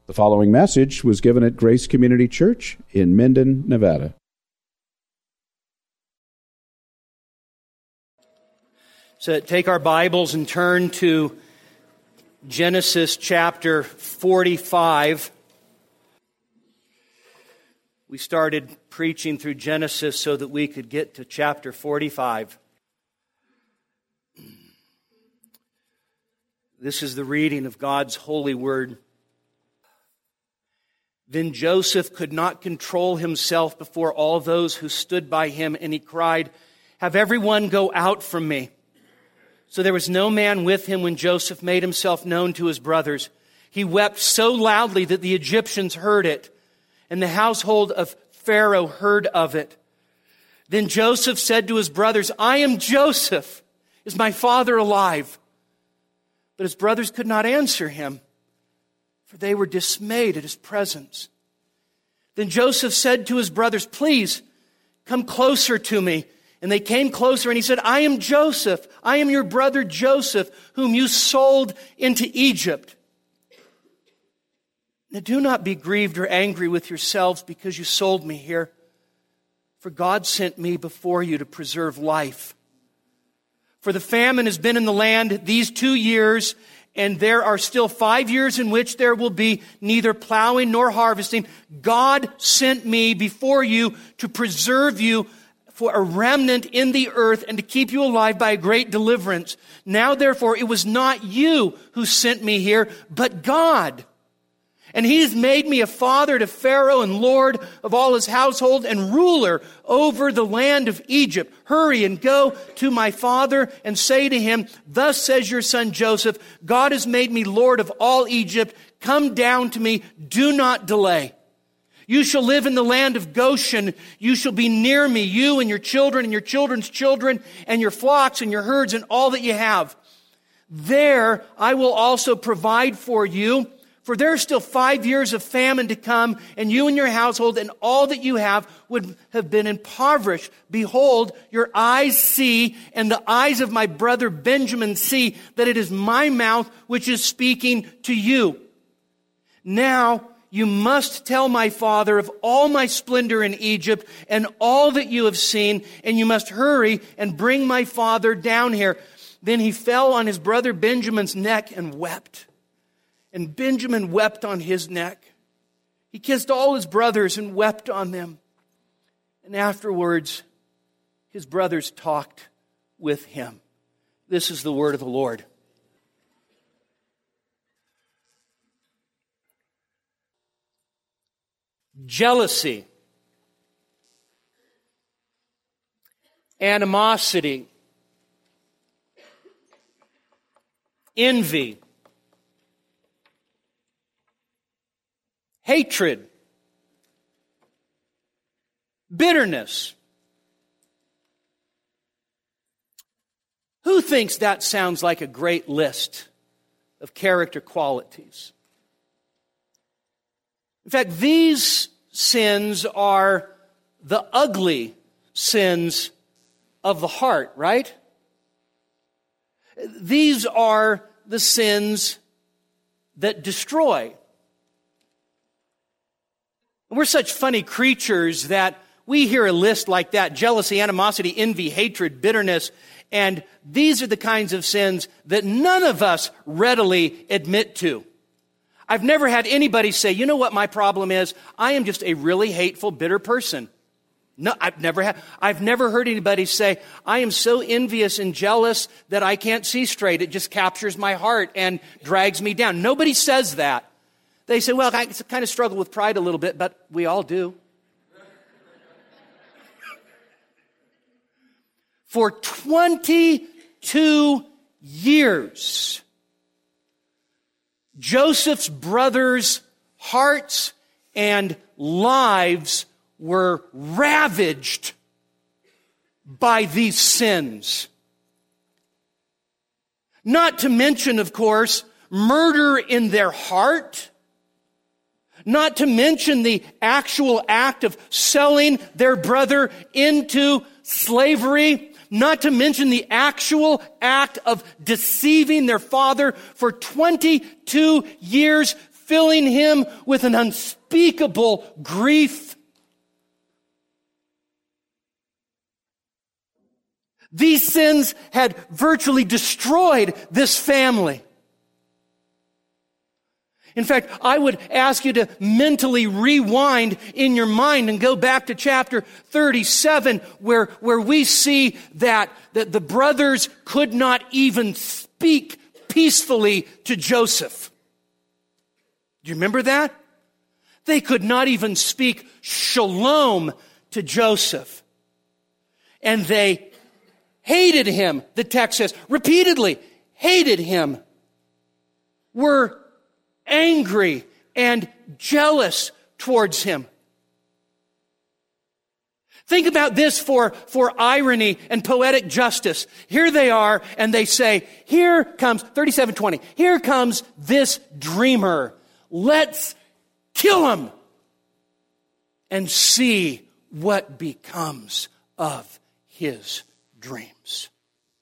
The following message was given at Grace Community Church in Minden, Nevada. So take our Bibles and turn to Genesis chapter 45. We started preaching through Genesis so that we could get to chapter 45. This is the reading of God's holy word. Then Joseph could not control himself before all those who stood by him, and he cried, "Have everyone go out from me." So there was no man with him when Joseph made himself known to his brothers. He wept so loudly that the Egyptians heard it, and the household of Pharaoh heard of it. Then Joseph said to his brothers, "I am Joseph. Is my father alive?" But his brothers could not answer him, for they were dismayed at his presence. Then Joseph said to his brothers, "Please, come closer to me." And they came closer, and he said, "I am Joseph. I am your brother Joseph, whom you sold into Egypt. Now do not be grieved or angry with yourselves because you sold me here. For God sent me before you to preserve life. For the famine has been in the land these 2 years, and there are still 5 years in which there will be neither plowing nor harvesting. God sent me before you to preserve you for a remnant in the earth and to keep you alive by a great deliverance. Now, therefore, it was not you who sent me here, but God. And He has made me a father to Pharaoh and Lord of all his household and ruler over the land of Egypt. Hurry and go to my father and say to him, 'Thus says your son Joseph, God has made me Lord of all Egypt. Come down to me. Do not delay. You shall live in the land of Goshen. You shall be near me, you and your children and your children's children and your flocks and your herds and all that you have. There I will also provide for you. For there are still 5 years of famine to come, and you and your household and all that you have would have been impoverished. Behold, your eyes see, and the eyes of my brother Benjamin see, that it is my mouth which is speaking to you. Now you must tell my father of all my splendor in Egypt and all that you have seen, and you must hurry and bring my father down here." Then he fell on his brother Benjamin's neck and wept. And Benjamin wept on his neck. He kissed all his brothers and wept on them. And afterwards, his brothers talked with him. This is the word of the Lord. Jealousy, animosity, envy, hatred, bitterness. Who thinks that sounds like a great list of character qualities? In fact, these sins are the ugly sins of the heart, right? These are the sins that destroy. We're such funny creatures that we hear a list like that: jealousy, animosity, envy, hatred, bitterness. And these are the kinds of sins that none of us readily admit to. I've never had anybody say, "You know what my problem is? I am just a really hateful, bitter person." No, I've never heard anybody say, "I am so envious and jealous that I can't see straight. It just captures my heart and drags me down." Nobody says that. They say, "Well, I kind of struggle with pride a little bit," but we all do. For 22 years, Joseph's brothers' hearts and lives were ravaged by these sins. Not to mention, of course, murder in their heart. Not to mention the actual act of selling their brother into slavery. Not to mention the actual act of deceiving their father for 22 years, filling him with an unspeakable grief. These sins had virtually destroyed this family. In fact, I would ask you to mentally rewind in your mind and go back to chapter 37 where we see that the brothers could not even speak peacefully to Joseph. Do you remember that? They could not even speak shalom to Joseph. And they hated him, the text says, repeatedly hated him, were angry and jealous towards him. Think about this for irony and poetic justice. Here they are, and they say, here comes, 37:20, here comes this dreamer. Let's kill him and see what becomes of his dreams.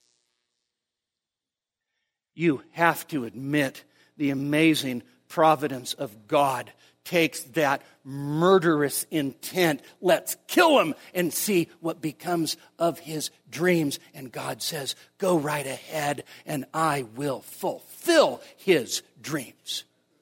You have to admit the amazing providence of God takes that murderous intent. Let's kill him and see what becomes of his dreams. And God says, go right ahead and I will fulfill his dreams.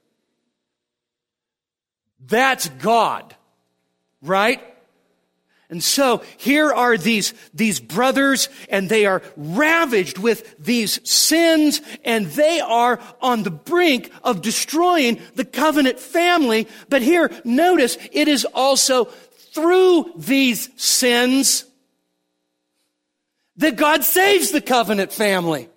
That's God, right? And so here are these brothers, and they are ravaged with these sins, and they are on the brink of destroying the covenant family. But here, notice, it is also through these sins that God saves the covenant family.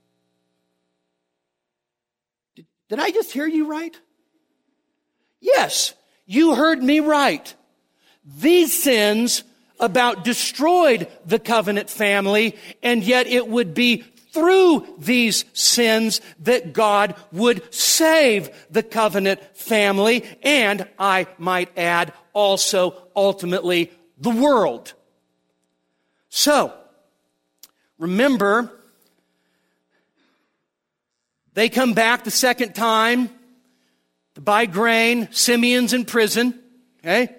Did I just hear you right? Yes, you heard me right. These sins about destroyed the covenant family, and yet it would be through these sins that God would save the covenant family, and I might add, also ultimately the world. So, remember, they come back the second time to buy grain. Simeon's in prison, okay?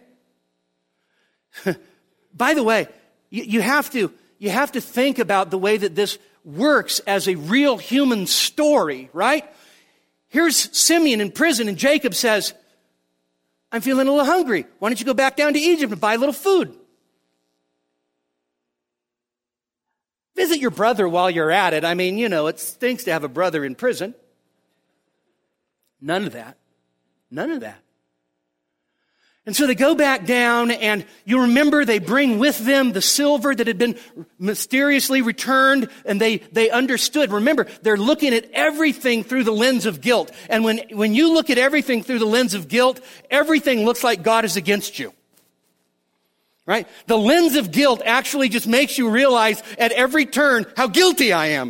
By the way, you have to think about the way that this works as a real human story, right? Here's Simeon in prison, and Jacob says, I'm feeling a little hungry. Why don't you go back down to Egypt and buy a little food? Visit your brother while you're at it. I mean, it stinks to have a brother in prison. None of that. None of that. And so they go back down, and you remember they bring with them the silver that had been mysteriously returned, and they understood. Remember, they're looking at everything through the lens of guilt. And when you look at everything through the lens of guilt, everything looks like God is against you. Right? The lens of guilt actually just makes you realize at every turn how guilty I am.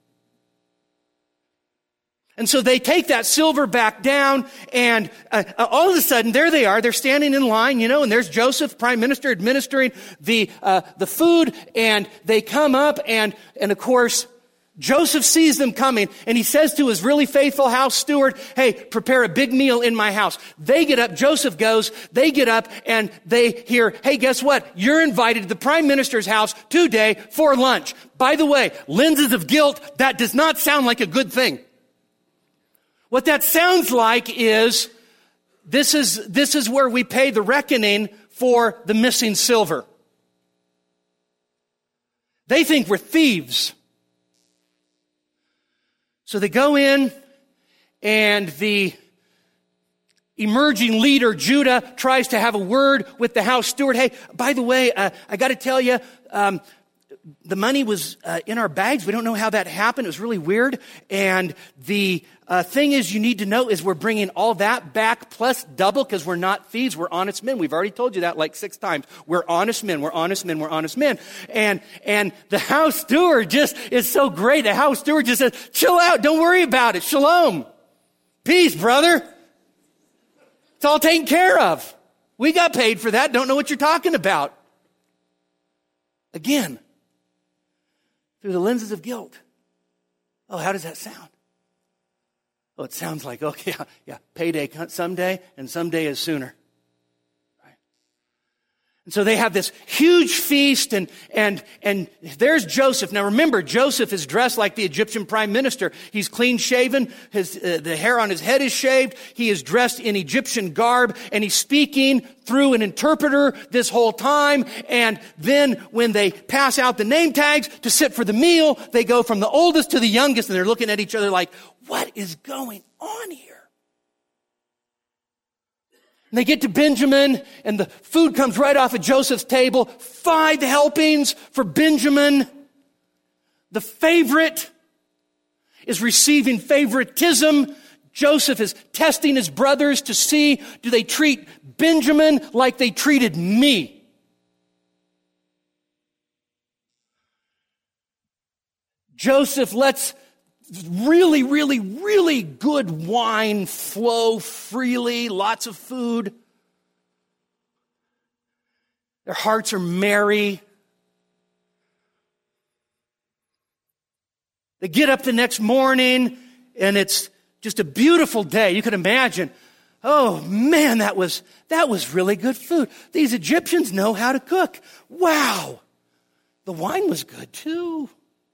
And so they take that silver back down, and all of a sudden, there they are. They're standing in line, and there's Joseph, prime minister, administering the food, and they come up, and of course, Joseph sees them coming, and he says to his really faithful house steward, hey, prepare a big meal in my house. They get up, Joseph goes, they get up, and they hear, hey, guess what? You're invited to the prime minister's house today for lunch. By the way, lenses of guilt, that does not sound like a good thing. What that sounds like is, this is where we pay the reckoning for the missing silver. They think we're thieves. So they go in, and the emerging leader, Judah, tries to have a word with the house steward. Hey, by the way, I got to tell you, the money was in our bags. We don't know how that happened. It was really weird. And the thing is, you need to know is we're bringing all that back plus double, because we're not thieves. We're honest men. We've already told you that like 6 times. We're honest men. We're honest men. We're honest men. And the house steward just is so great. The house steward just says, chill out. Don't worry about it. Shalom. Peace, brother. It's all taken care of. We got paid for that. Don't know what you're talking about. Again, through the lenses of guilt. Oh, how does that sound? Oh, it sounds like, okay, yeah, payday someday, and someday is sooner. Right? And so they have this huge feast, and there's Joseph. Now remember, Joseph is dressed like the Egyptian prime minister. He's clean shaven, the hair on his head is shaved, he is dressed in Egyptian garb, and he's speaking through an interpreter this whole time. And then when they pass out the name tags to sit for the meal, they go from the oldest to the youngest, and they're looking at each other like, what is going on here? And they get to Benjamin, and the food comes right off of Joseph's table. 5 helpings for Benjamin. The favorite is receiving favoritism. Joseph is testing his brothers to see, do they treat Benjamin like they treated me? Joseph lets really, really, really good wine flow freely, lots of food. Their hearts are merry. They get up the next morning, and it's just a beautiful day. You can imagine, oh man, that was really good food. These Egyptians know how to cook. Wow. The wine was good too.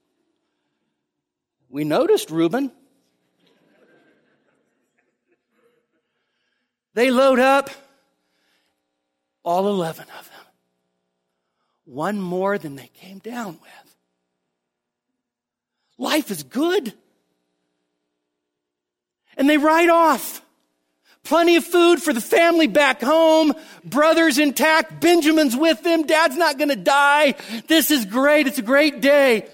We noticed Reuben. They load up, all 11 of them. One more than they came down with. Life is good. And they ride off. Plenty of food for the family back home. Brothers intact. Benjamin's with them. Dad's not going to die. This is great. It's a great day.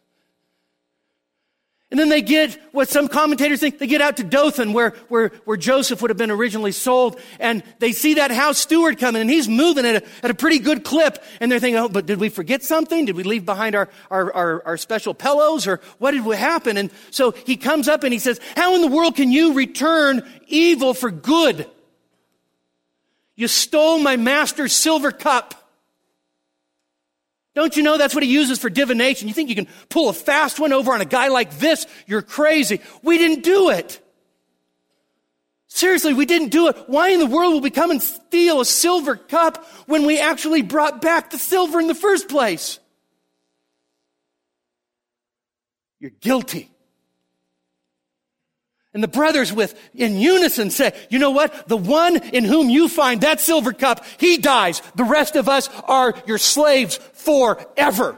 And then they get, what some commentators think, they get out to Dothan where Joseph would have been originally sold. And they see that house steward coming, and he's moving at a pretty good clip. And they're thinking, oh, but did we forget something? Did we leave behind our special pillows? Or what did happen? And so he comes up and he says, how in the world can you return evil for good? You stole my master's silver cup. Don't you know that's what he uses for divination? You think you can pull a fast one over on a guy like this? You're crazy. We didn't do it. Seriously, we didn't do it. Why in the world will we come and steal a silver cup when we actually brought back the silver in the first place? You're guilty. And the brothers in unison say, you know what? The one in whom you find that silver cup, he dies. The rest of us are your slaves forever.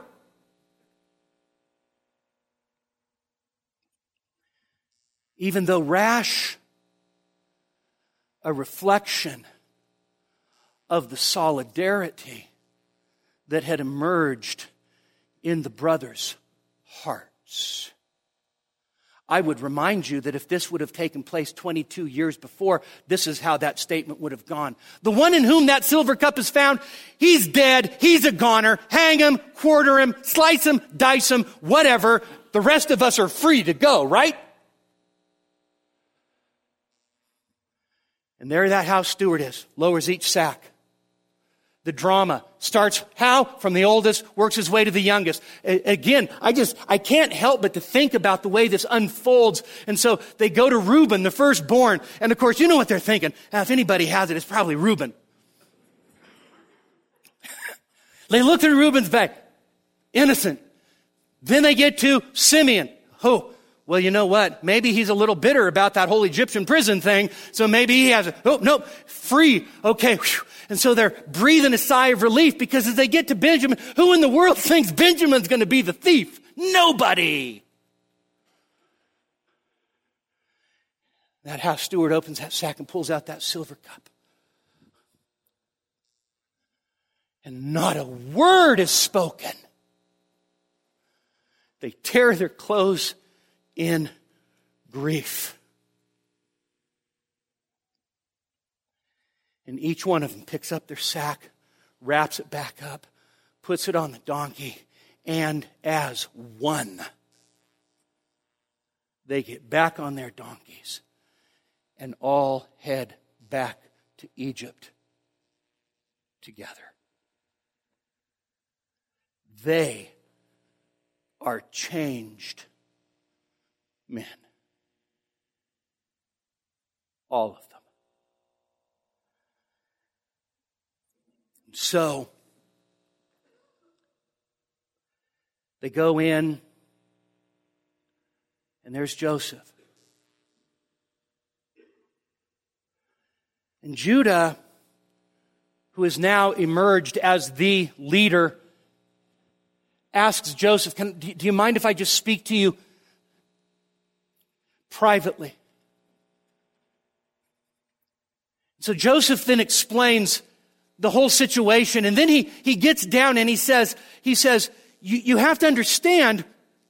Even though rash, a reflection of the solidarity that had emerged in the brothers' hearts. I would remind you that if this would have taken place 22 years before, this is how that statement would have gone. The one in whom that silver cup is found, he's dead, he's a goner, hang him, quarter him, slice him, dice him, whatever. The rest of us are free to go, right? And there that house steward is, lowers each sack. The drama starts how? From the oldest, works his way to the youngest. Again, I can't help but to think about the way this unfolds. And so they go to Reuben, the firstborn. And of course, you know what they're thinking. Now, if anybody has it, it's probably Reuben. They look through Reuben's bag. Innocent. Then they get to Simeon. Oh, well, you know what? Maybe he's a little bitter about that whole Egyptian prison thing. So maybe he has oh, no, free. Okay. Whew. And so they're breathing a sigh of relief because as they get to Benjamin, who in the world thinks Benjamin's going to be the thief? Nobody. That house steward opens that sack and pulls out that silver cup. And not a word is spoken. They tear their clothes in grief. And each one of them picks up their sack, wraps it back up, puts it on the donkey, and as one, they get back on their donkeys and all head back to Egypt together. They are changed men. all of them. So, they go in, and there's Joseph. And Judah, who has now emerged as the leader, asks Joseph, do you mind if I just speak to you privately? So Joseph then explains the whole situation, and then he gets down and he says, you have to understand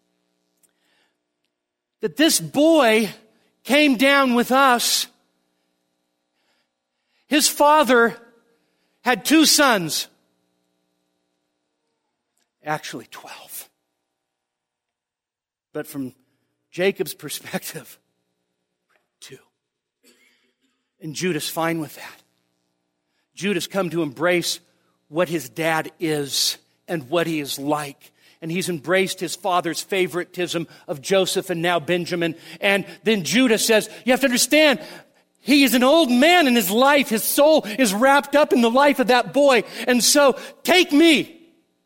that this boy came down with us. His father had 2 sons. Actually 12. But from Jacob's perspective, 2. And Judah's fine with that. Judah's come to embrace what his dad is and what he is like. And he's embraced his father's favoritism of Joseph and now Benjamin. And then Judah says, you have to understand, he is an old man in his life. His soul is wrapped up in the life of that boy. And so take me.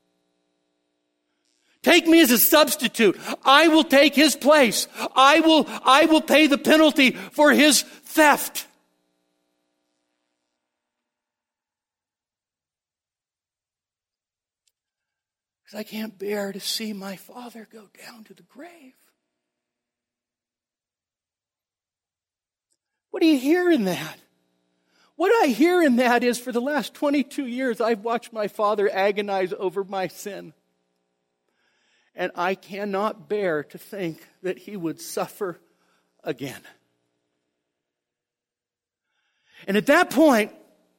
Take me as a substitute. I will take his place. I will pay the penalty for his theft. Because I can't bear to see my father go down to the grave. What do you hear in that? What I hear in that is, for the last 22 years, I've watched my father agonize over my sin. And I cannot bear to think that he would suffer again. And at that point,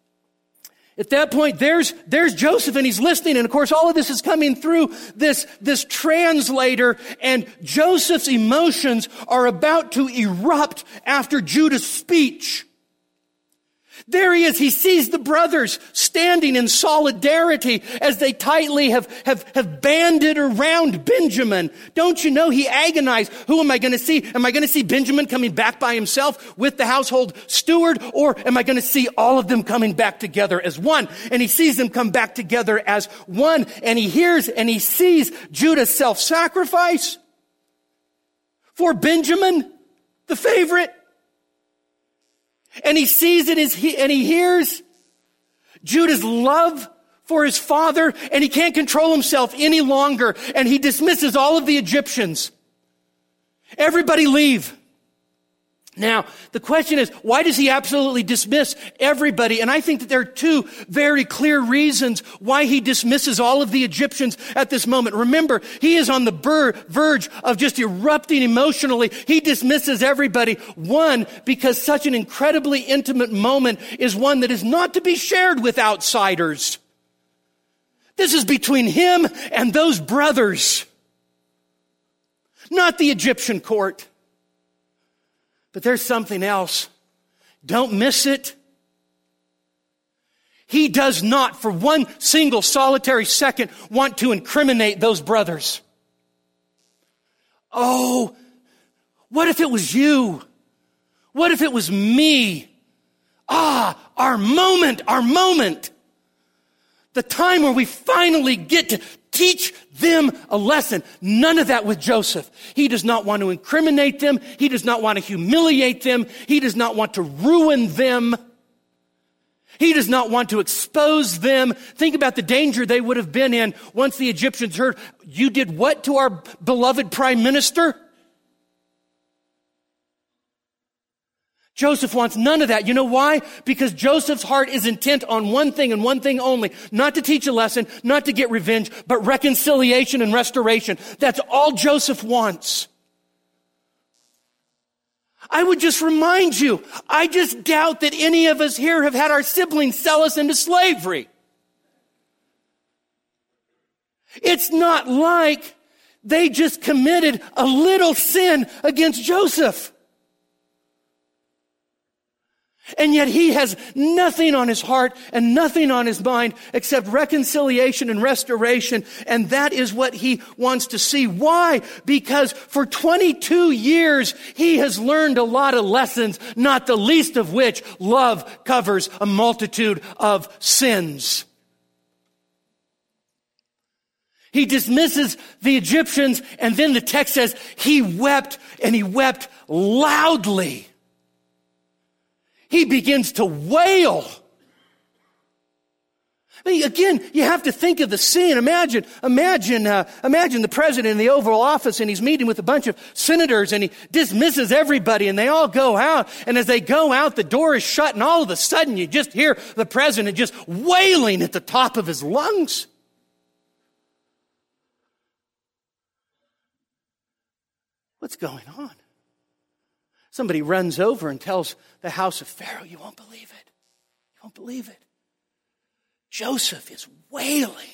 there's Joseph, and he's listening. And of course, all of this is coming through this translator, and Joseph's emotions are about to erupt after Judah's speech. There he is. He sees the brothers standing in solidarity as they tightly have banded around Benjamin. Don't you know, he agonized. Who am I going to see? Am I going to see Benjamin coming back by himself with the household steward? Or am I going to see all of them coming back together as one? And he sees them come back together as one. And he hears and he sees Judah's self-sacrifice for Benjamin, the favorite. And he sees it and he hears Judah's love for his father, and he can't control himself any longer, and he dismisses all of the Egyptians. Everybody leave. Now, the question is, why does he absolutely dismiss everybody? And I think that there are 2 very clear reasons why he dismisses all of the Egyptians at this moment. Remember, he is on the verge of just erupting emotionally. He dismisses everybody. 1, because such an incredibly intimate moment is one that is not to be shared with outsiders. This is between him and those brothers, not the Egyptian court. But there's something else. Don't miss it. He does not, for one single solitary second, want to incriminate those brothers. Oh, what if it was you? What if it was me? Our moment. The time where we finally get to teach them a lesson. None of that with Joseph. He does not want to incriminate them. He does not want to humiliate them. He does not want to ruin them. He does not want to expose them. Think about the danger they would have been in once the Egyptians heard, you did what to our beloved prime minister? Joseph wants none of that. You know why? Because Joseph's heart is intent on one thing and one thing only. Not to teach a lesson, not to get revenge, but reconciliation and restoration. That's all Joseph wants. I would just remind you, I just doubt that any of us here have had our siblings sell us into slavery. It's not like they just committed a little sin against Joseph. And yet he has nothing on his heart and nothing on his mind except reconciliation and restoration. And that is what he wants to see. Why? Because for 22 years, he has learned a lot of lessons, not the least of which love covers a multitude of sins. He dismisses the Egyptians, and then the text says he wept, and he wept loudly. He begins to wail. I mean, again, you have to think of the scene. Imagine the president in the Oval Office, and he's meeting with a bunch of senators, and he dismisses everybody, and they all go out. And as they go out, the door is shut, and all of a sudden, you just hear the president just wailing at the top of his lungs. What's going on? Somebody runs over and tells the house of Pharaoh, you won't believe it. You won't believe it. Joseph is wailing.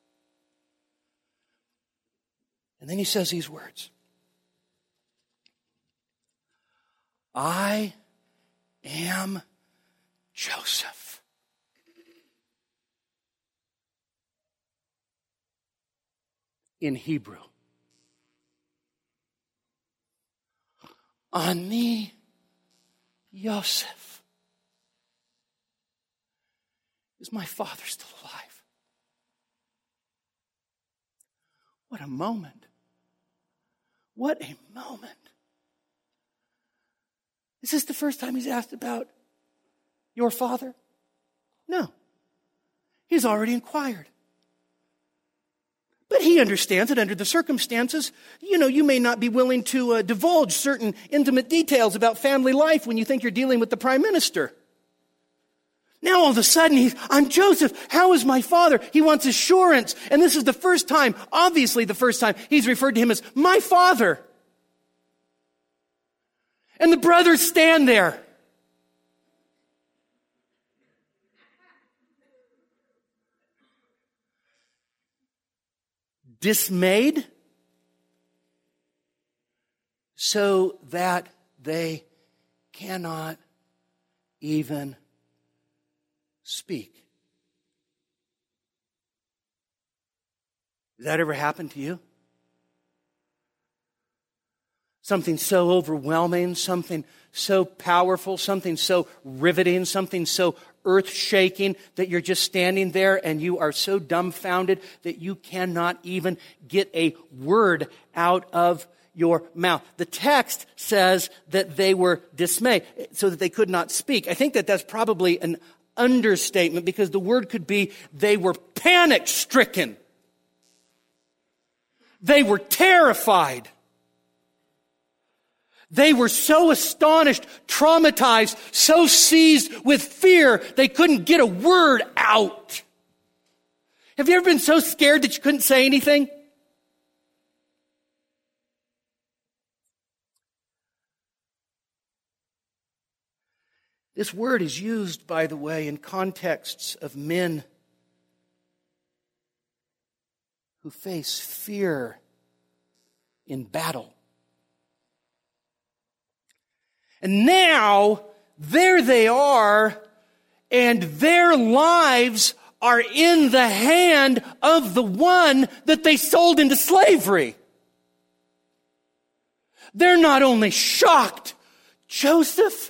And then he says these words. I am Joseph. In Hebrew. Ani Yosef. Is my father still alive? What a moment. What a moment. Is this the first time he's asked about your father? No. He's already inquired. But he understands that under the circumstances, you may not be willing to divulge certain intimate details about family life when you think you're dealing with the prime minister. Now all of a sudden I'm Joseph. How is my father? He wants assurance. And this is the first time, obviously the first time, he's referred to him as my father. And the brothers stand there. Dismayed, so that they cannot even speak. Has that ever happened to you? Something so overwhelming, something so powerful, something so riveting, something so earth-shaking that you're just standing there and you are so dumbfounded that you cannot even get a word out of your mouth. The text says that they were dismayed, so that they could not speak. I think that that's probably an understatement, because the word could be they were panic-stricken. They were terrified. They were so astonished, traumatized, so seized with fear, they couldn't get a word out. Have you ever been so scared that you couldn't say anything? This word is used, by the way, in contexts of men who face fear in battle. And now, there they are, and their lives are in the hand of the one that they sold into slavery. They're not only shocked, Joseph.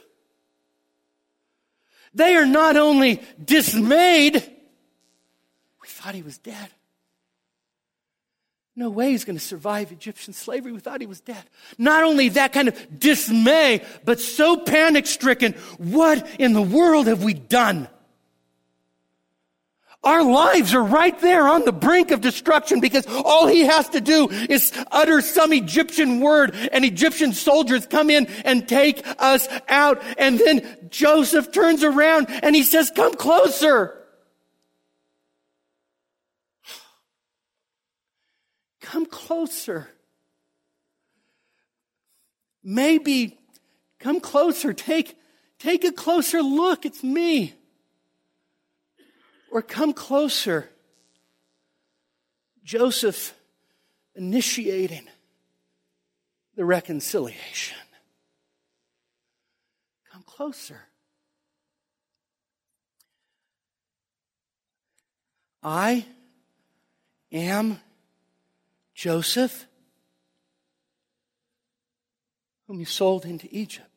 They are not only dismayed. We thought he was dead. No way he's going to survive Egyptian slavery. We thought he was dead. Not only that kind of dismay, but so panic-stricken. What in the world have we done? Our lives are right there on the brink of destruction, because all he has to do is utter some Egyptian word, and Egyptian soldiers come in and take us out. And then Joseph turns around and he says, "Come closer. Come closer. Maybe come closer. Take a closer look. It's me." Or come closer. Joseph initiating the reconciliation. Come closer. I am Joseph, whom you sold into Egypt.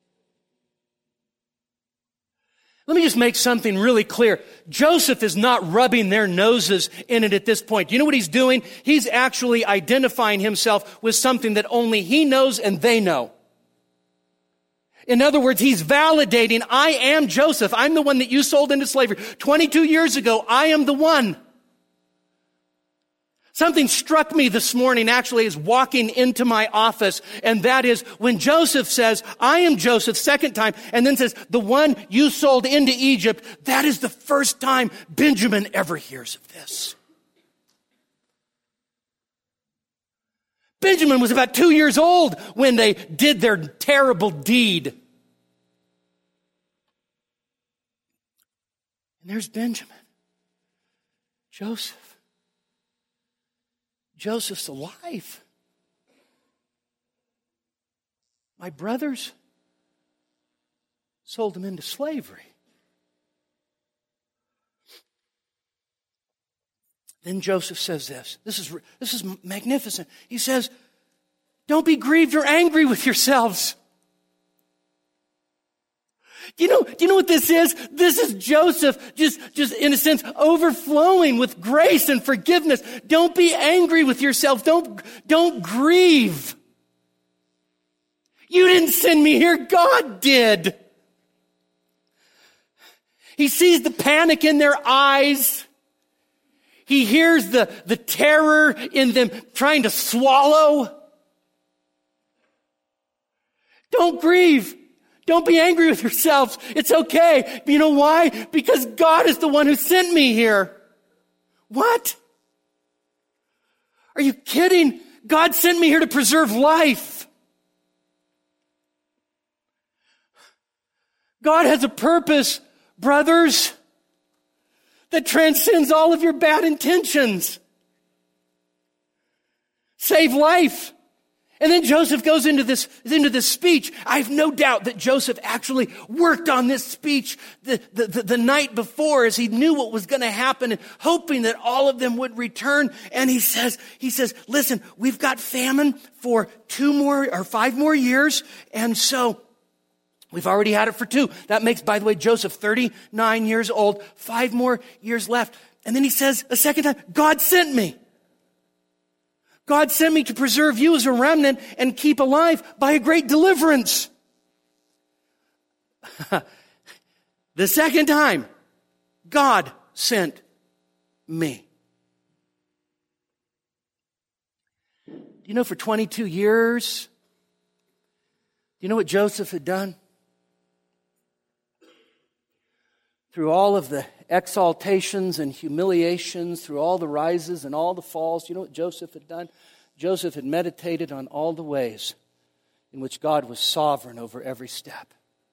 Let me just make something really clear. Joseph is not rubbing their noses in it at this point. You know what he's doing? He's actually identifying himself with something that only he knows and they know. In other words, he's validating, I am Joseph. I'm the one that you sold into slavery 22 years ago. I am the one. Something struck me this morning actually as walking into my office, and that is when Joseph says, I am Joseph, second time, and then says, the one you sold into Egypt, that is the first time Benjamin ever hears of this. Benjamin was about 2 years old when they did their terrible deed. And there's Benjamin, Joseph. Joseph's alive. My brothers sold him into slavery. Then Joseph says this. This is magnificent. He says, don't be grieved or angry with yourselves. Do you know what this is? This is Joseph just in a sense overflowing with grace and forgiveness. Don't be angry with yourself. Don't grieve. You didn't send me here. God did. He sees the panic in their eyes. He hears the terror in them trying to swallow. Don't grieve. Don't be angry with yourselves. It's okay. You know why? Because God is the one who sent me here. What? Are you kidding? God sent me here to preserve life. God has a purpose, brothers, that transcends all of your bad intentions. Save life. And then Joseph goes into this speech. I have no doubt that Joseph actually worked on this speech the night before as he knew what was going to happen and hoping that all of them would return. And he says, listen, we've got famine for 5 more years. And so we've already had it for 2. That makes, by the way, Joseph 39 years old, 5 more years left. And then he says a second time, God sent me. God sent me to preserve you as a remnant and keep alive by a great deliverance. The second time, God sent me. Do you know for 22 years, do you know what Joseph had done? Through all of the exaltations and humiliations, through all the rises and all the falls, you know what Joseph had done? Joseph had meditated on all the ways in which God was sovereign over every step.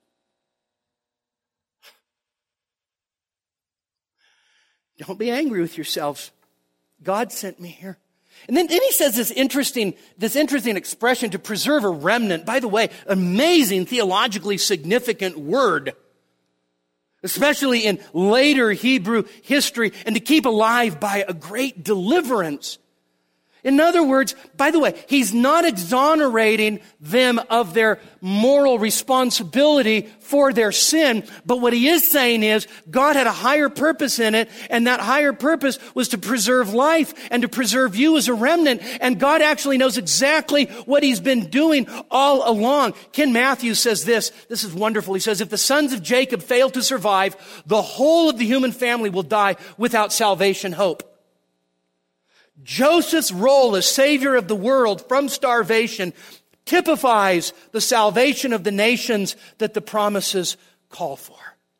Don't be angry with yourselves. God sent me here. And then he says this interesting expression, to preserve a remnant. By the way, amazing theologically significant word, especially in later Hebrew history, and to keep alive by a great deliverance. In other words, by the way, he's not exonerating them of their moral responsibility for their sin, but what he is saying is God had a higher purpose in it, and that higher purpose was to preserve life and to preserve you as a remnant, and God actually knows exactly what he's been doing all along. Ken Matthews says this is wonderful. He says, if the sons of Jacob fail to survive, the whole of the human family will die without salvation hope. Joseph's role as savior of the world from starvation typifies the salvation of the nations that the promises call for.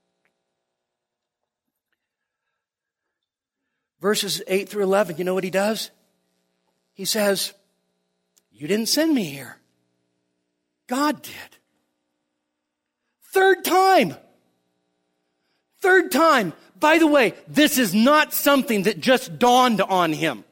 Verses 8 through 11, you know what he does? He says, you didn't send me here. God did. Third time. By the way, this is not something that just dawned on him.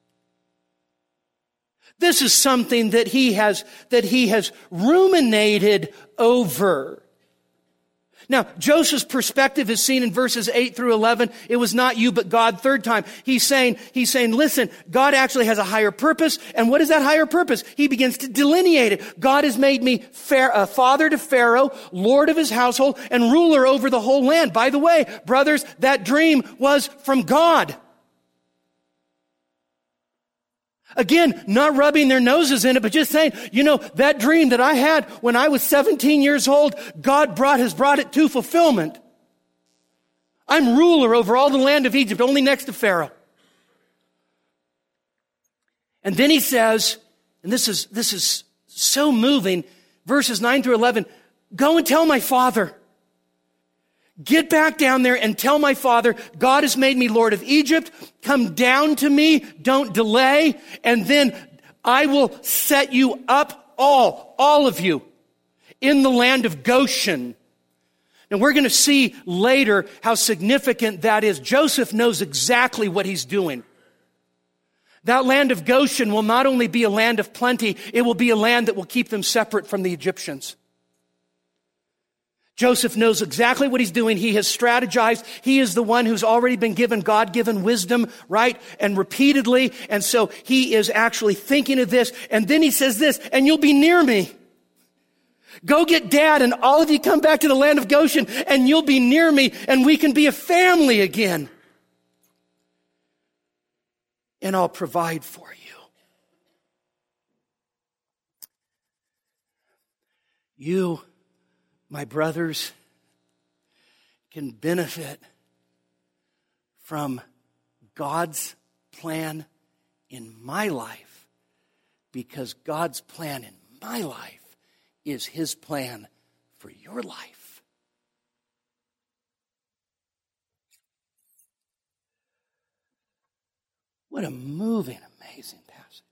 This is something that he has ruminated over. Now, Joseph's perspective is seen in verses 8 through 11. It was not you, but God. Third time, he's saying, listen, God actually has a higher purpose. And what is that higher purpose? He begins to delineate it. God has made me a father to Pharaoh, lord of his household, and ruler over the whole land. By the way, brothers, that dream was from God. Again, not rubbing their noses in it, but just saying, that dream that I had when I was 17 years old, God has brought it to fulfillment. I'm ruler over all the land of Egypt, only next to Pharaoh. And then he says, and this is so moving, verses 9 through 11, go and tell my father. Get back down there and tell my father, God has made me Lord of Egypt. Come down to me. Don't delay. And then I will set you up all of you, in the land of Goshen. And we're going to see later how significant that is. Joseph knows exactly what he's doing. That land of Goshen will not only be a land of plenty, it will be a land that will keep them separate from the Egyptians. Joseph knows exactly what he's doing. He has strategized. He is the one who's already been given God-given wisdom, right? And repeatedly. And so he is actually thinking of this. And then he says this, and you'll be near me. Go get Dad and all of you come back to the land of Goshen and you'll be near me and we can be a family again. And I'll provide for you. You, my brothers, can benefit from God's plan in my life because God's plan in my life is His plan for your life. What a moving, amazing passage.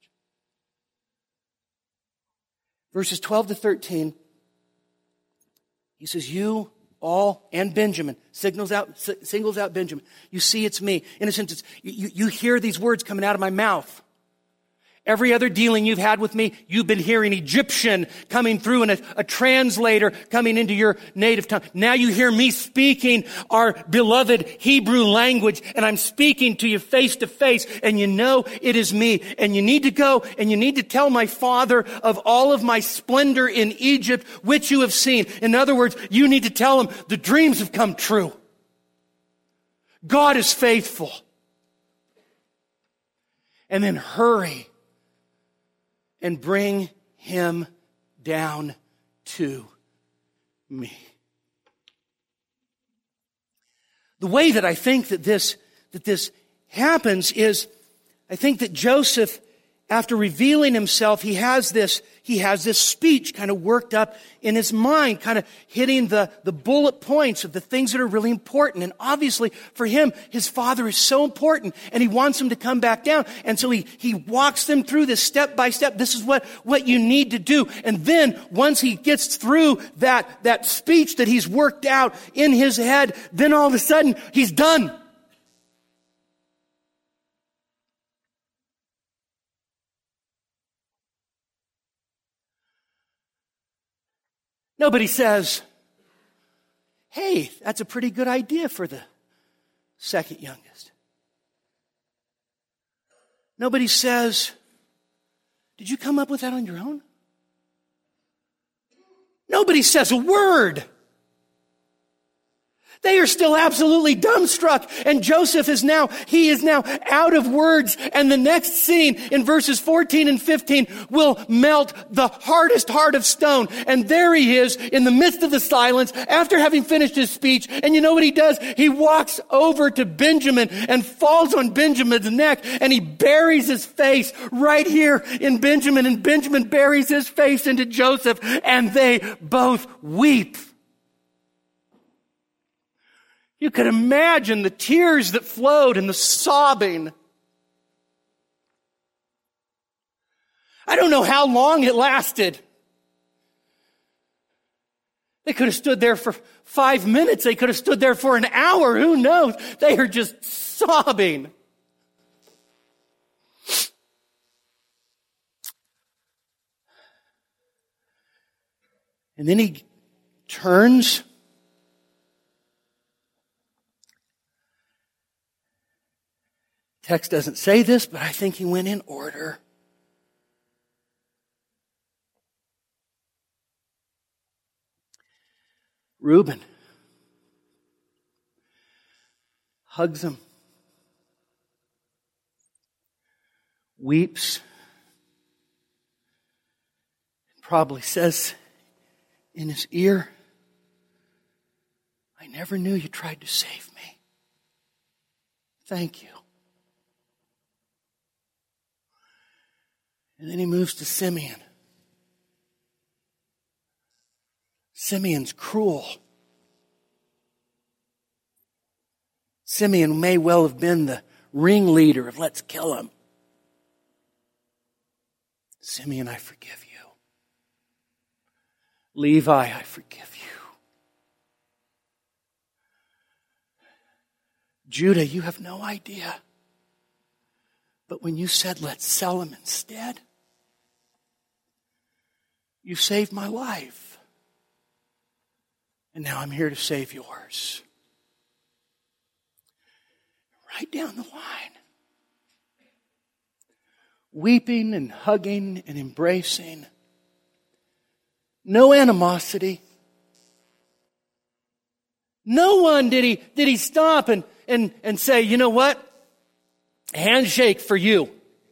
Verses 12 to 13, he says, you all, and Benjamin, singles out Benjamin. You see it's me. In a sense, you hear these words coming out of my mouth. Every other dealing you've had with me, you've been hearing Egyptian coming through and a translator coming into your native tongue. Now you hear me speaking our beloved Hebrew language, and I'm speaking to you face to face, and you know it is me. And you need to go and you need to tell my father of all of my splendor in Egypt, which you have seen. In other words, you need to tell him the dreams have come true. God is faithful. And then hurry and bring him down to me. The way that I think that this happens is, I think that Joseph, after revealing himself, he has this speech kind of worked up in his mind, kind of hitting the bullet points of the things that are really important. And obviously for him, his father is so important and he wants him to come back down. And so he walks them through this step by step. This is what you need to do. And then once he gets through that speech that he's worked out in his head, then all of a sudden he's done. Nobody says, hey, that's a pretty good idea for the second youngest. Nobody says, did you come up with that on your own? Nobody says a word. They are still absolutely dumbstruck. And Joseph is now out of words. And the next scene in verses 14 and 15 will melt the hardest heart of stone. And there he is in the midst of the silence after having finished his speech. And you know what he does? He walks over to Benjamin and falls on Benjamin's neck and he buries his face right here in Benjamin. And Benjamin buries his face into Joseph and they both weep. You could imagine the tears that flowed and the sobbing. I don't know how long it lasted. They could have stood there for 5 minutes. They could have stood there for an hour. Who knows? They are just sobbing. And then he turns Text doesn't say this, but I think he went in order. Reuben hugs him, weeps, probably says in his ear, "I never knew you tried to save me. Thank you." And then he moves to Simeon. Simeon's cruel. Simeon may well have been the ringleader of let's kill him. Simeon, I forgive you. Levi, I forgive you. Judah, you have no idea. But when you said let's sell him instead, you saved my life. And now I'm here to save yours. Right down the line. Weeping and hugging and embracing. No animosity. No one did he stop and say, you know what? Handshake for you.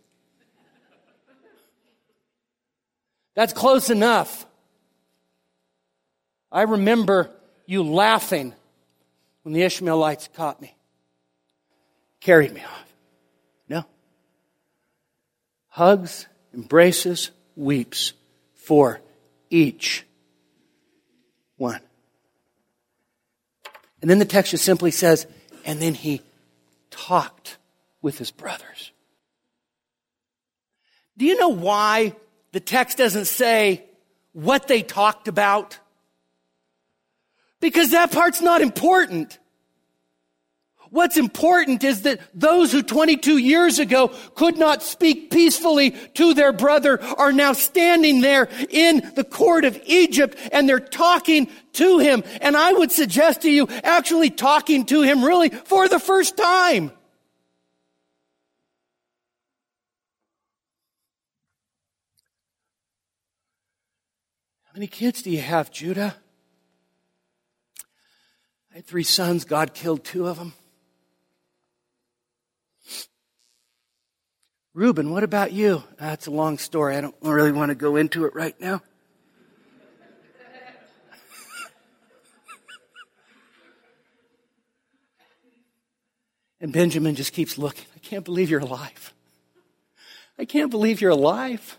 That's close enough. I remember you laughing when the Ishmaelites caught me. Carried me off. No. Hugs, embraces, weeps for each one. And then the text just simply says, and then he talked with his brothers. Do you know why the text doesn't say what they talked about? Because that part's not important. What's important is that those who 22 years ago could not speak peacefully to their brother are now standing there in the court of Egypt and they're talking to him. And I would suggest to you actually talking to him really for the first time. How many kids do you have, Judah? I had 3 sons. God killed 2 of them. Reuben, what about you? That's a long story. I don't really want to go into it right now. And Benjamin just keeps looking. I can't believe you're alive. I can't believe you're alive.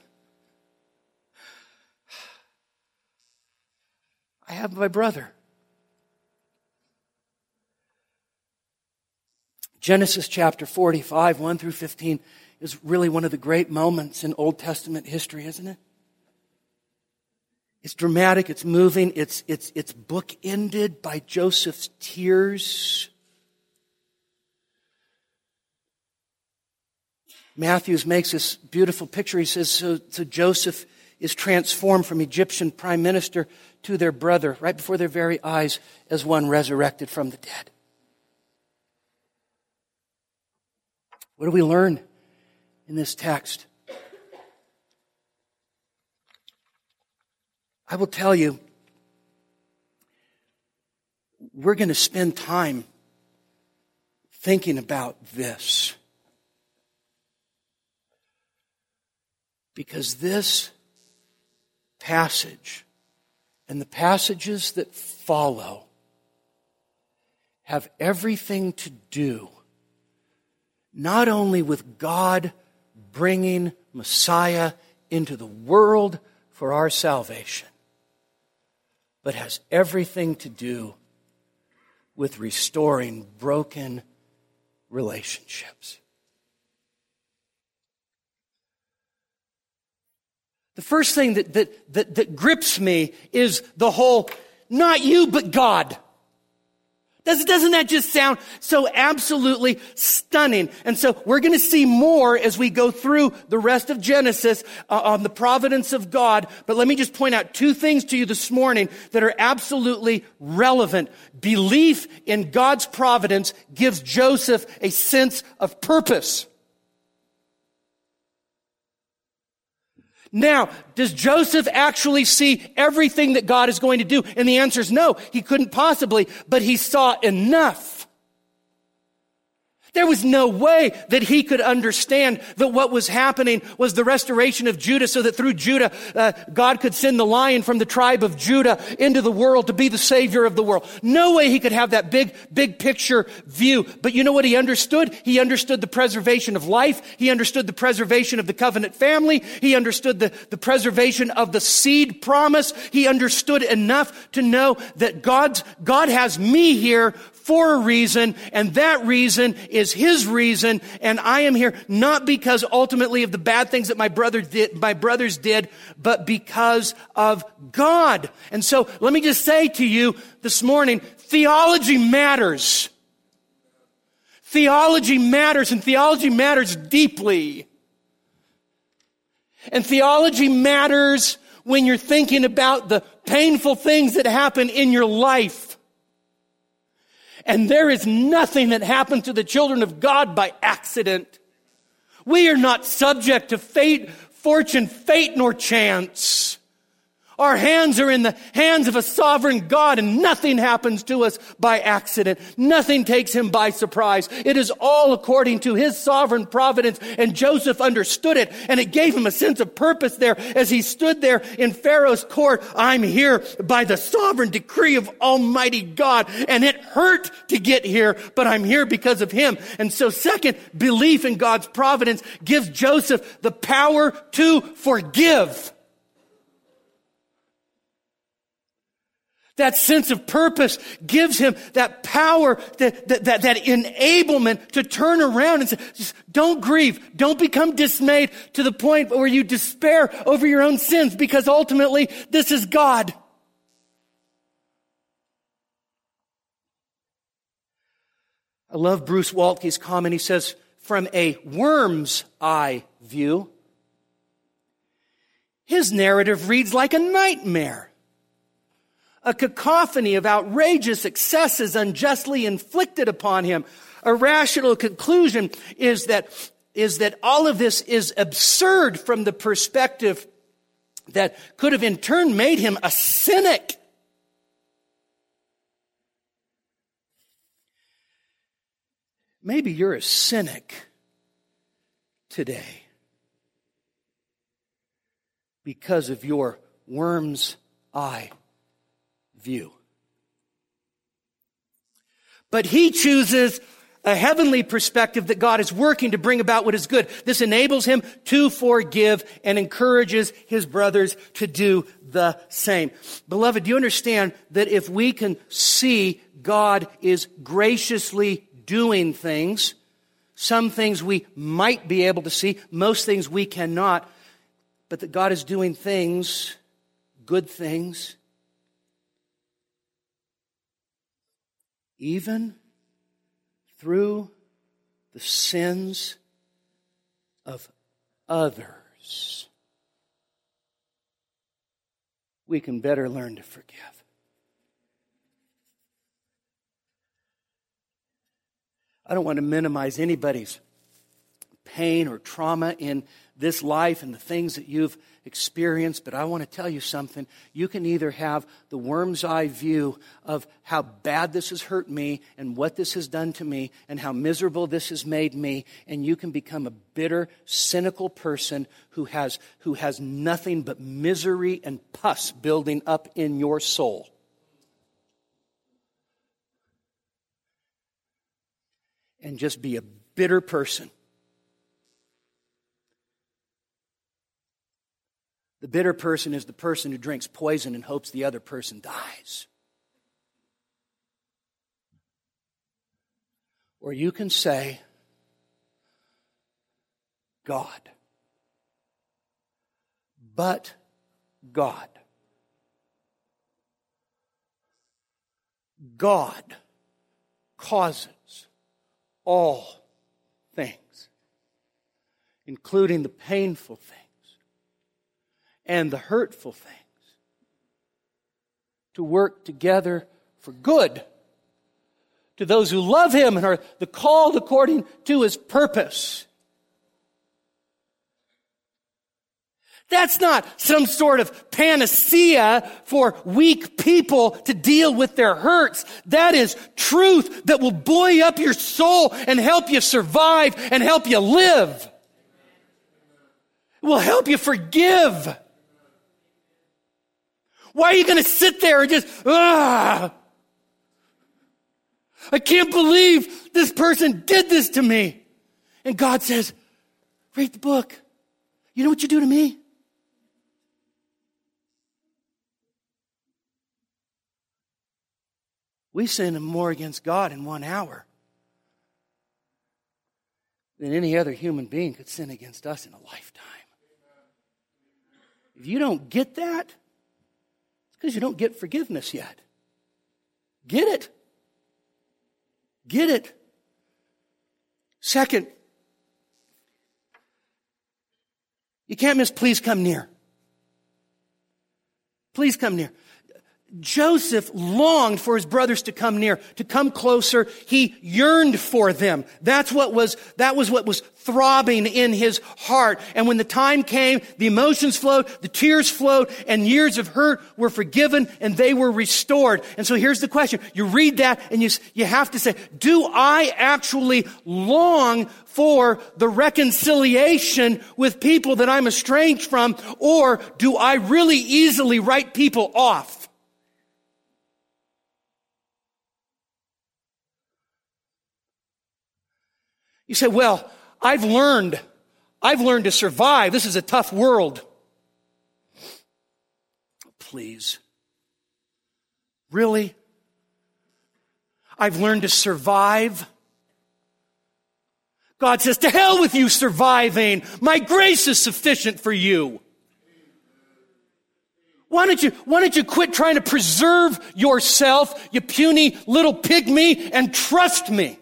I have my brother. Genesis chapter 45, 1 through 15 is really one of the great moments in Old Testament history, isn't it? It's dramatic, it's moving, it's bookended by Joseph's tears. Matthews makes this beautiful picture. He says, so Joseph is transformed from Egyptian prime minister to their brother right before their very eyes as one resurrected from the dead. What do we learn in this text? I will tell you, we're going to spend time thinking about this. Because this passage and the passages that follow have everything to do not only with God bringing Messiah into the world for our salvation, but has everything to do with restoring broken relationships. The first thing that grips me is the whole, not you, but God. Doesn't that just sound so absolutely stunning? And so we're going to see more as we go through the rest of Genesis on the providence of God. But let me just point out 2 things to you this morning that are absolutely relevant. Belief in God's providence gives Joseph a sense of purpose. Now, does Joseph actually see everything that God is going to do? And the answer is no, he couldn't possibly, but he saw enough. There was no way that he could understand that what was happening was the restoration of Judah, so that through Judah, God could send the Lion from the tribe of Judah into the world to be the Savior of the world. No way he could have that big picture view. But you know what he understood? He understood the preservation of life. He understood the preservation of the covenant family. He understood the preservation of the seed promise. He understood enough to know that God has me here for a reason, and that reason is his reason, and I am here not because ultimately of the bad things that my brothers did, but because of God. And so let me just say to you this morning, theology matters. Theology matters, and theology matters deeply. And theology matters when you're thinking about the painful things that happen in your life. And there is nothing that happens to the children of God by accident. We are not subject to fate, fortune, nor chance. Our hands are in the hands of a sovereign God, and nothing happens to us by accident. Nothing takes him by surprise. It is all according to his sovereign providence, and Joseph understood it, and it gave him a sense of purpose there as he stood there in Pharaoh's court. I'm here by the sovereign decree of Almighty God, and it hurt to get here, but I'm here because of him. And so second, belief in God's providence gives Joseph the power to forgive. That sense of purpose gives him that power, that enablement to turn around and say, just don't grieve. Don't become dismayed to the point where you despair over your own sins, because ultimately this is God. I love Bruce Waltke's comment. He says, from a worm's eye view, his narrative reads like a nightmare. A cacophony of outrageous excesses unjustly inflicted upon him. A rational conclusion is that all of this is absurd from the perspective that could have in turn made him a cynic. Maybe you're a cynic today because of your worm's eye view. But he chooses a heavenly perspective that God is working to bring about what is good. This enables him to forgive and encourages his brothers to do the same. Beloved, do you understand that if we can see God is graciously doing things, some things we might be able to see, most things we cannot, but that God is doing things, good things, even through the sins of others, we can better learn to forgive. I don't want to minimize anybody's pain or trauma in this life and the things that you've experienced, but I want to tell you something. You can either have the worm's eye view of how bad this has hurt me and what this has done to me and how miserable this has made me, and you can become a bitter, cynical person who has nothing but misery and pus building up in your soul. And just be a bitter person. The bitter person is the person who drinks poison and hopes the other person dies. Or you can say, God. But God. God causes all things, including the painful things and the hurtful things, to work together for good to those who love him and are the called according to his purpose. That's not some sort of panacea for weak people to deal with their hurts. That is truth that will buoy up your soul and help you survive and help you live. It will help you forgive. Why are you going to sit there and just, I can't believe this person did this to me. And God says, read the book. You know what you do to me? We sin more against God in 1 hour than any other human being could sin against us in a lifetime. If you don't get that, it's because you don't get forgiveness yet. Get it. Get it. Second, you can't miss please come near. Please come near. Joseph longed for his brothers to come near, to come closer. He yearned for them. That was what was throbbing in his heart. And when the time came, the emotions flowed, the tears flowed, and years of hurt were forgiven and they were restored. And so here's the question. You read that and you have to say, do I actually long for the reconciliation with people that I'm estranged from, or do I really easily write people off? You say, well, I've learned to survive. This is a tough world. Please. Really? I've learned to survive. God says, to hell with you surviving. My grace is sufficient for you. Why don't you quit trying to preserve yourself, you puny little pygmy, and trust me?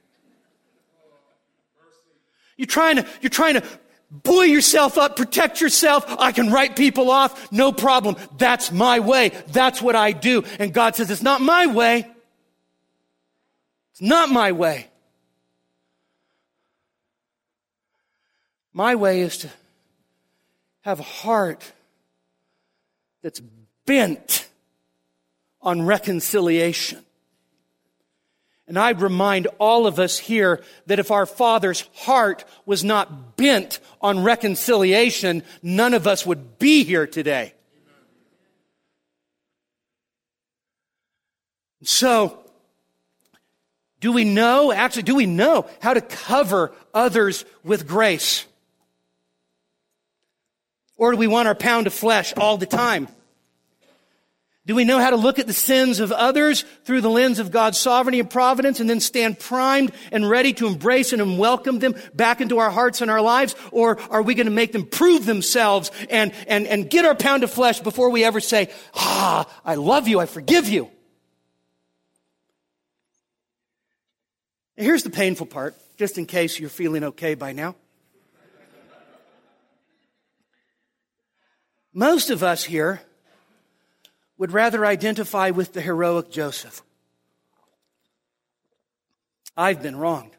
You're trying to buoy yourself up, protect yourself. I can write people off. No problem. That's my way. That's what I do. And God says, it's not my way. It's not my way. My way is to have a heart that's bent on reconciliation. And I remind all of us here that if our Father's heart was not bent on reconciliation, none of us would be here today. So, do we know how to cover others with grace? Or do we want our pound of flesh all the time? Do we know how to look at the sins of others through the lens of God's sovereignty and providence and then stand primed and ready to embrace and welcome them back into our hearts and our lives? Or are we going to make them prove themselves and get our pound of flesh before we ever say, I love you, I forgive you? And here's the painful part, just in case you're feeling okay by now. Most of us here would rather identify with the heroic Joseph. I've been wronged.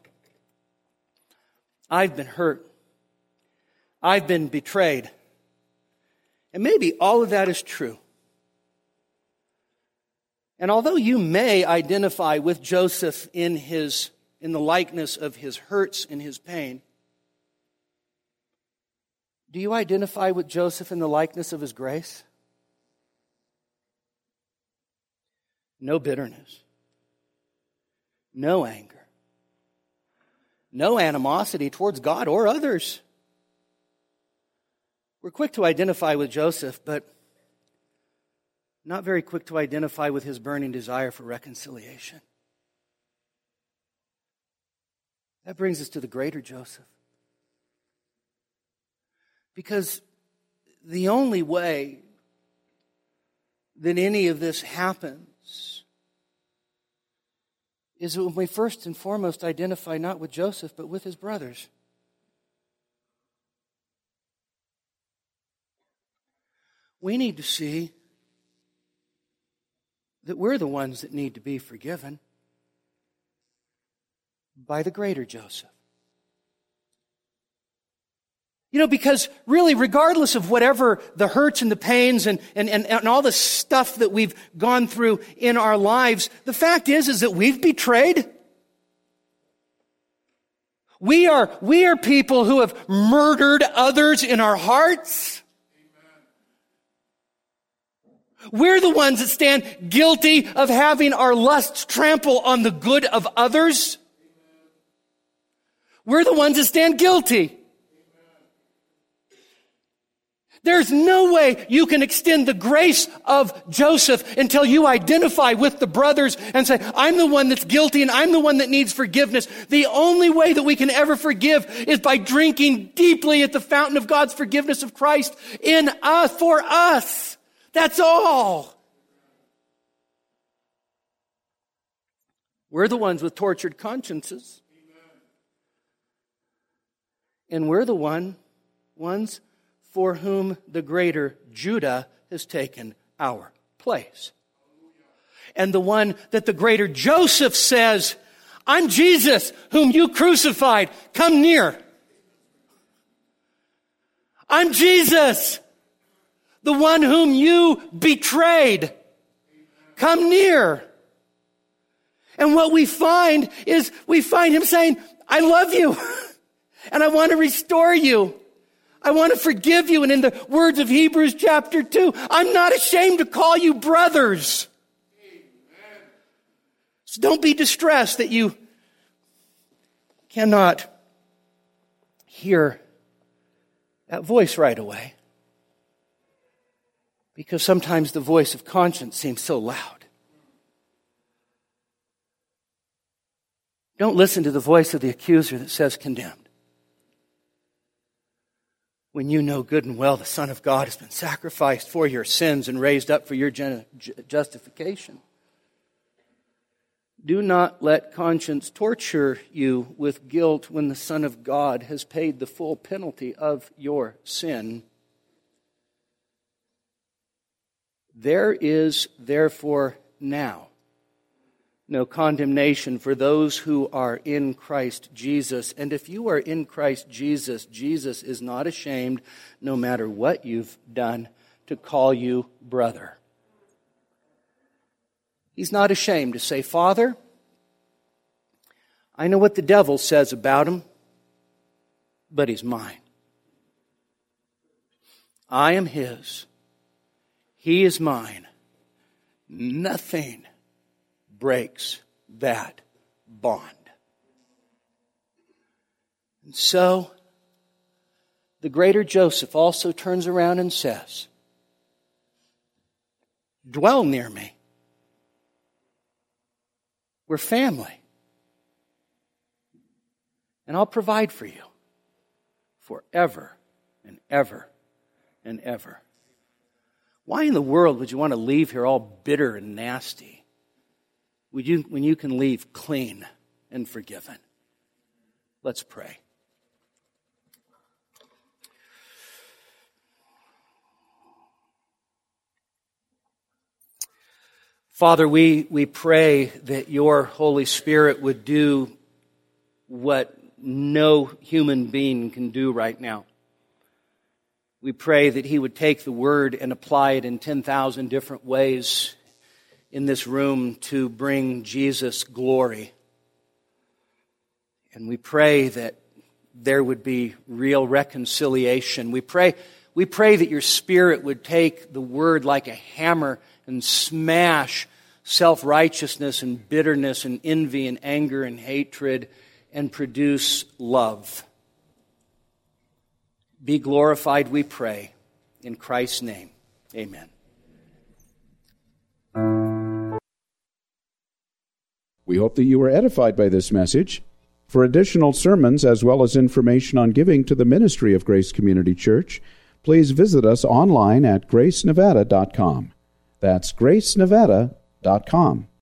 I've been hurt. I've been betrayed. And maybe all of that is true. And although you may identify with Joseph in the likeness of his hurts and his pain, do you identify with Joseph in the likeness of his grace? No bitterness, no anger, no animosity towards God or others. We're quick to identify with Joseph, but not very quick to identify with his burning desire for reconciliation. That brings us to the greater Joseph. Because the only way that any of this happens is when we first and foremost identify not with Joseph, but with his brothers. We need to see that we're the ones that need to be forgiven by the greater Joseph. Because really, regardless of whatever the hurts and the pains and all the stuff that we've gone through in our lives, the fact is that we've betrayed. We are people who have murdered others in our hearts. We're the ones that stand guilty of having our lusts trample on the good of others. We're the ones that stand guilty. There's no way you can extend the grace of Joseph until you identify with the brothers and say, I'm the one that's guilty and I'm the one that needs forgiveness. The only way that we can ever forgive is by drinking deeply at the fountain of God's forgiveness of Christ in us, for us. That's all. We're the ones with tortured consciences. And we're the ones for whom the greater Judah has taken our place. And the one that the greater Joseph says, I'm Jesus whom you crucified. Come near. I'm Jesus, the one whom you betrayed. Come near. And what we find is we find him saying, I love you and I want to restore you. I want to forgive you. And in the words of Hebrews chapter 2, I'm not ashamed to call you brothers. Amen. So don't be distressed that you cannot hear that voice right away. Because sometimes the voice of conscience seems so loud. Don't listen to the voice of the accuser that says condemned. When you know good and well the Son of God has been sacrificed for your sins and raised up for your justification. Do not let conscience torture you with guilt when the Son of God has paid the full penalty of your sin. There is therefore now no condemnation for those who are in Christ Jesus. And if you are in Christ Jesus, Jesus is not ashamed, no matter what you've done, to call you brother. He's not ashamed to say, Father, I know what the devil says about him, but he's mine. I am his. He is mine. Nothing breaks that bond. And so, the greater Joseph also turns around and says, dwell near me. We're family. And I'll provide for you forever and ever and ever. Why in the world would you want to leave here all bitter and nasty when you can leave clean and forgiven? Let's pray. Father, we pray that your Holy Spirit would do what no human being can do right now. We pray that he would take the word and apply it in 10,000 different ways in this room to bring Jesus glory. And we pray that there would be real reconciliation. We pray that your Spirit would take the word like a hammer and smash self-righteousness and bitterness and envy and anger and hatred and produce love. Be glorified, we pray. In Christ's name, amen. We hope that you were edified by this message. For additional sermons as well as information on giving to the ministry of Grace Community Church, please visit us online at gracenevada.com. That's gracenevada.com.